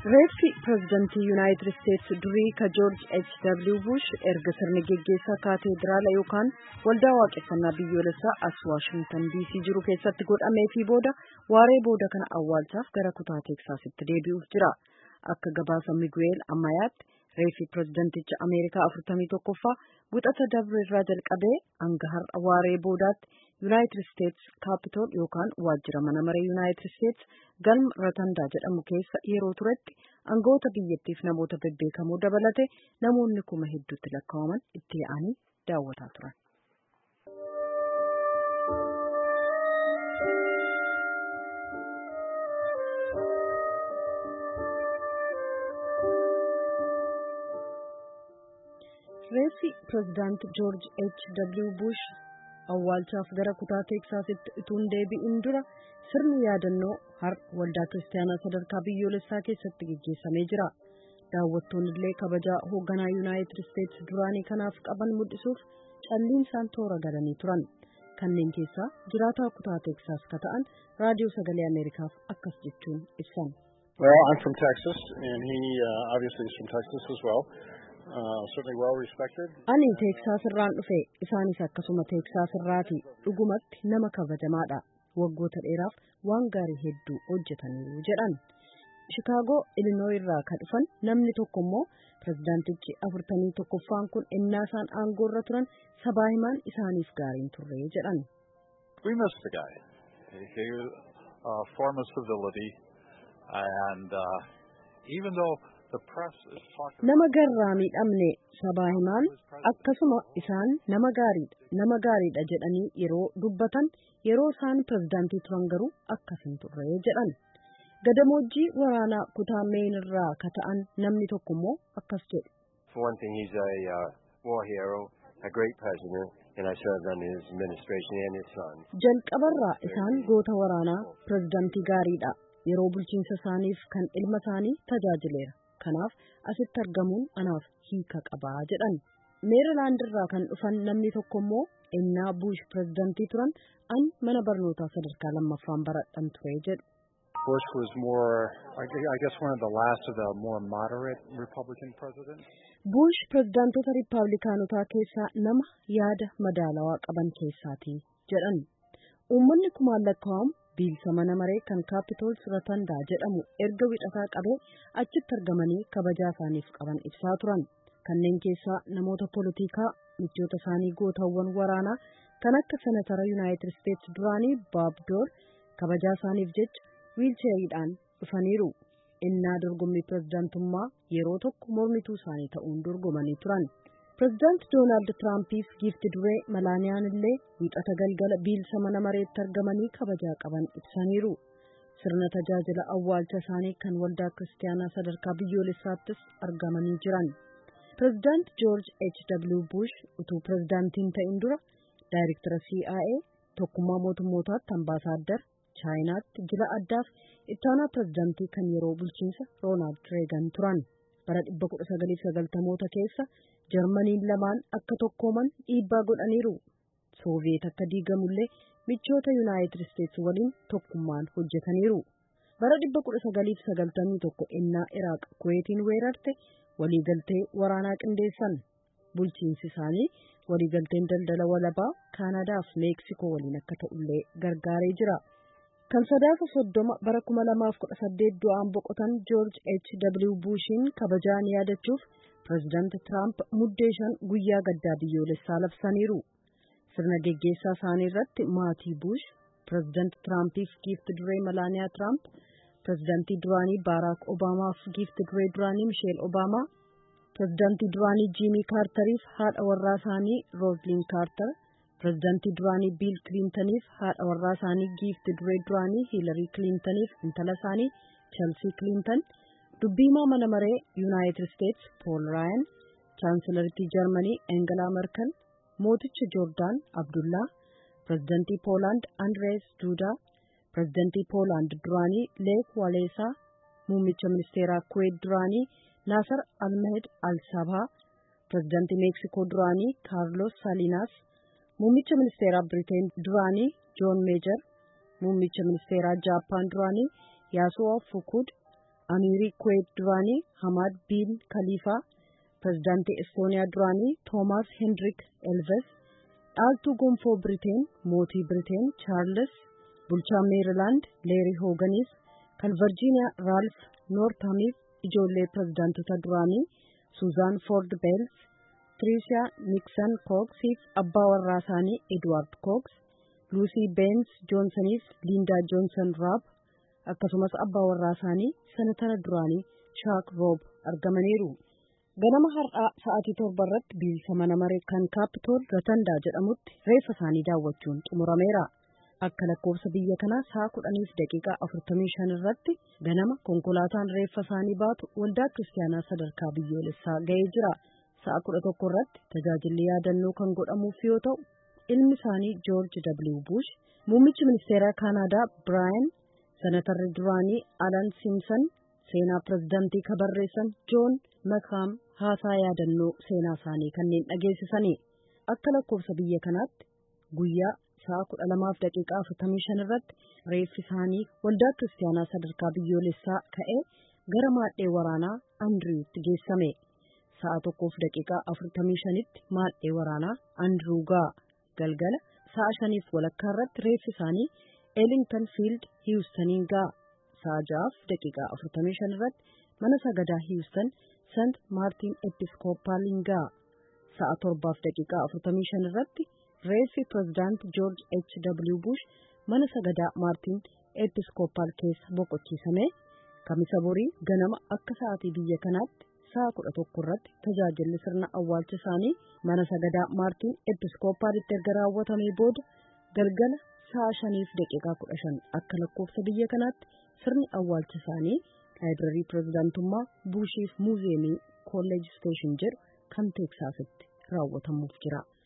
Reeffi pireezidantii Yuunaayitid Isteetsi durii ka Joorj H.W. Bush erga sirni geggeessaa kaateediraala yookaan waldaa waaqeffannaa biyyoolessaa as Waashingtan DC jiru keessatti godhameefii booda waaree booda kana awwaalchaaf gara kutaa Teeksaasitti deebi'uuf jira. Akka gabaasa Miguel Ammayaatti reeffi pireezidanticha Ameerikaa 41ffaa buxata dabre irraa jalqabee hanga har'a waaree boodaatti Yuunaayitid Isteetsi Kaapitool yookaan waajjira mana maree Yuunaayitid Isteetsi galma Ratandaa jedhamu keessa yeroo turetti aangawoota biyyattiif namoota bebbeekamoo dabalate namoonni kuma hedduutti lakkaa'aman itti yaa'anii daawwataa turan. Reeffi pireezidaant Joorj H.W. Bush awwaalchaaf gara kutaa Teeksaasitti utuu hin deebi'in dura sirni yaadannoo har'a waldaa kiristaanaa sadarkaa biyyoolessaa keessatti gaggeessamee jira. Daawwattoonni illee kabajaa hoogganaa Yuunaayitid Isteetsi duraanii kanaaf qaban mul'isuuf calliinsaan toora galanii turan. Kanneen keessaa jiraataa kutaa Teeksaas ka ta'an raadiyoo sagalee Ameerikaaf akkas jechuun ibsan. Well, I'm from Texas and he obviously is from Texas as well. Certainly well respected. Ani Teeksaas irraan dhufe isaanis akkasuma Teeksaas irraati dhugumatti nama kabajamaadha. Waggoota dheeraaf waan gaarii hedduu hojjetaniiru jedhan. Chicaagoo Illinois irraa ka dhufan namni tokko immoo pireezidaantichi 41ffaan kun ennaa isaan aangoo irra turan sabaa himaan isaaniif gaariin turre jedhan. We missed the guy. He was a form of civility and even though nama garraa miidhamne sabaa himaan akkasuma isaan nama gaariidha jedhanii yeroo dubbatan yeroo isaan pireezidaantii turan garuu akkas hin turre jedhan. Gadamoojjii waraanaa kutaa Meen irraa ka ta'an namni tokko immoo akkas jedhu. For one thing, he's a war hero, a great president, and I served on his administration and his son. Jalqabarraa isaan goota waraanaa pireezidaantii gaariidha. Yeroo bulchiinsa isaaniif kan ilma isaanii tajaajileera. Kanaaf asitti argamuun anaaf hiika qabaa jedhan. Meerilaand irraa kan dhufan namni tokko immoo ennaa Bush pireezidaantii turan an mana barnootaa sadarkaa lammaffaan baradhan ture jedhu. Bush was more, I guess, one of the last of the more moderate Republican presidents. Bush pireezidaantota Riippaabilikaanotaa keessaa nama yaada madaalawaa qaban keessaati jedhan. Uummanni kumaan lakkaa'amu biilsa mana maree kan Kaapitool Ratandaa jedhamu erga wixataa qabee achitti argamanii kabajaa isaaniif qaban ibsaa turan. Kanneen keessaa namoota poolitikaa michoota isaanii gootawwan waraanaa kan akka senatara Yuunaayitid Isteetsi duraanii Bob Dole kabajaa isaaniif jecha wiilcheeriidhaan dhufaniiru. Innaa dorgommii pireezidaantummaa yeroo tokko mormituu isaanii ta'uun dorgomanii turan. Pireezidaant Doonaald Tiraampiif giifti duree Malaaniyaan illee wixata galgala biilsa mana mareetti argamanii kabajaa qaban ibsaniiru. Sirna tajaajila awwaalcha isaanii kan waldaa kiristaanaa sadarkaa biyyoolessaattis argamanii jiran. Pireezidaant Joorj H.W. Bush utuu pireezidaantiin ta'in dura daayirektara CIA tokkummaa mootummootaatti ambaasaaddar Chaayinaatti jila addaaf ittaanaa pireezidaantii kan yeroo bulchiinsa Roonaald Reegan turan. Bara 1990moota keessa Jarmaniin lamaan akka tokkooman dhiibbaa godhaniiru. Sooviyeet akka diigamullee michoota Yuunaayitid Isteetsi waliin tokkummaan hojjetaniiru. Bara 1991 ennaa Iraaq Kuweetiin weerarte waliigaltee waraanaa qindeessan. Bulchiinsi isaanii waliigalteen daldala walabaa Kaanadaa fi Meeksikoo waliin akka ta'ullee gargaaree jira. Kan sadaasa 30 bara 2018 du'aan boqotan Joorj H.W. Bushiin kabajaan yaadachuuf pireezidaant Tiraamp muddee 5 guyyaa gaddaa biyyoolessaa labsaniiru. Sirna geggeessaa isaanii irratti maatii Bush, pireezidaant Tiraampiif giifti duree Malaaniyaa Tiraamp, pireezidaantii duraanii Baaraak Obaamaaf giifti duree duraanii Misheel Obaamaa, pireezidaantii duraanii Jiimii Kaartariif haadha warraa isaanii Roozliin Kaartar, pireezidaantii duraanii Biil Kiliintaniif haadha warraa isaanii giifti duree duraanii Hiilarii Kiliintaniif intala isaanii Chelsii Kiliintan, dubbiimaa mana maree Yuunaayitid Isteetsi Pool Raayan, chaansilaritii Jarmanii Engelaa Merkel, mooticha Joordaan Abdullaa, pireezidaantii Poolaand Andrees Duudaa, pireezidaantii Poolaand duraanii Leek Waleesaa, muummicha ministeeraa Kuweet duraanii Naasar Almehed Al-Sabaa, pireezidaantii Meeksikoo duraanii Kaarlos Saliinaas, muummicha ministeeraa Biriteen duraanii Joon Meejar, muummicha ministeeraa Jaappaan duraanii Yaasuo Fukuud, Amirii Kuwait duraanii Hamad bin Khalifa, pirezidaantii Estooniyaa duraanii Toomaas Hendrik Elves, dhaaltuu gonfoo Biriteen mootii Biriteen Chaarles, bulchaa Meerilaand Leerii Hooganiif, kan Virgiiniyaa Raalf Noortamiif ijoollee pirezidaantota duraanii Suuzaan Foord Beels, Triishaa Niksan Kooksiif abbaa warraa isaanii Edwaard Kooks, Luusii Beens Joonsaniif Liindaa Joonsan Raab, akkasumas abbaa warraa isaanii senatara duraanii Shaak Roob argamaniiru. Ganama har'aa sa'aatii 7 irratti biilsa mana maree kan Kaapitool Ratandaa jedhamutti reeffa isaanii daawwachuun xumurameera. Akka lakkoofsa biyya kanaa sa'a 10:45 irratti ganama konkolaataan reeffa isaanii baatu waldaa kiristaanaa sadarkaa biyyoolessaa ga'ee jira. Sa'a 11 irratti tajaajilli yaadannoo kan godhamuuf yoo ta'u, ilmi isaanii George W. Bush, muummichi ministeeraa Kaanaadaa Brian, senatarri duraanii Alan Simpson, seenaa pirezidaantii kabarreessan John McCain haasaa yaadannoo seenaa isaanii kanneen dhageessisanii. Akka lakkoofsa biyya kanaatti guyyaa sa'a 12:45 irratti reeffi isaanii waldaa kiristaanaa sadarkaa biyyoolessaa ka'ee gara maadhee waraanaa Andriwutti geessame. Sa'a 1:45tti maadhee waraanaa Andriw ga'a. Galgala sa'a 5:00 irratti reeffi isaanii Ellington Field Houstoniin ga'a. Sa'a 6:45 irratti mana sagadaa Houston St. Martin Episcopaliin ga'a. Sa'a 7:45 irratti reeffi pirezidaant George H.W. Bush mana sagadaa Martin Episcopal keessa boqochiisame. Kamisa borii ganama akka sa'aatii biyya kanaatti sa'a 11 irratti tajaajilli sirna awwaalcha isaanii mana sagadaa Martin Episcopalitti erga raawwatamee booda galgala sa'a 5:15 akka lakkoofsa biyya kanaatti sirni awwaalcha isaanii laayibrarii pirezidaantummaa Buushiif muuziyeemii Kolleej Steeshin jedhu kan Teeksaasitti raawwatamuuf jira.